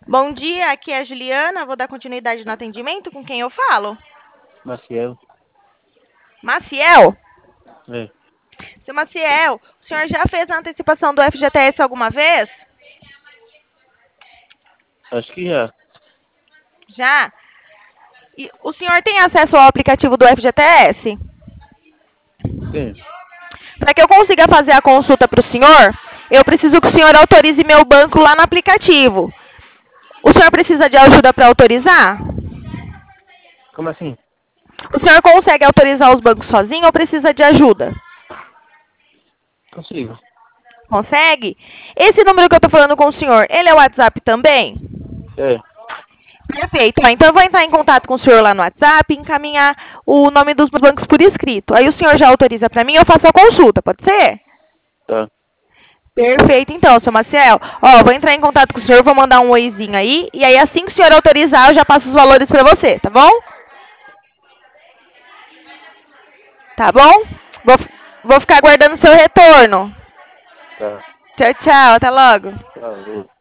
Bom dia, aqui é a Juliana. Vou dar continuidade no atendimento. Com quem eu falo? Maciel. Maciel? É, Seu Maciel, o senhor já fez a antecipação do FGTS alguma vez? acho que já. Já? E o senhor tem acesso ao aplicativo do FGTS? Sim. Para que eu consiga fazer a consulta para o senhor, eu preciso que o senhor autorize meu banco lá no aplicativo. O senhor precisa de ajuda para autorizar? Como assim? O senhor consegue autorizar os bancos sozinho ou precisa de ajuda? Consigo. Consegue? Esse número que eu estou falando com o senhor, ele é o WhatsApp também? É, Perfeito. Ó, então eu vou entrar em contato com o senhor lá no WhatsApp e encaminhar o nome dos bancos por escrito. Aí o senhor já autoriza para mim, eu faço a consulta, pode ser? tá. Perfeito, então, seu Maciel. Ó, vou entrar em contato com o senhor, vou mandar um oizinho aí, e aí assim que o senhor autorizar, eu já passo os valores para você, tá bom? Tá bom? Vou, vou ficar aguardando o seu retorno. Tá. Tchau, tchau, até logo. Tá.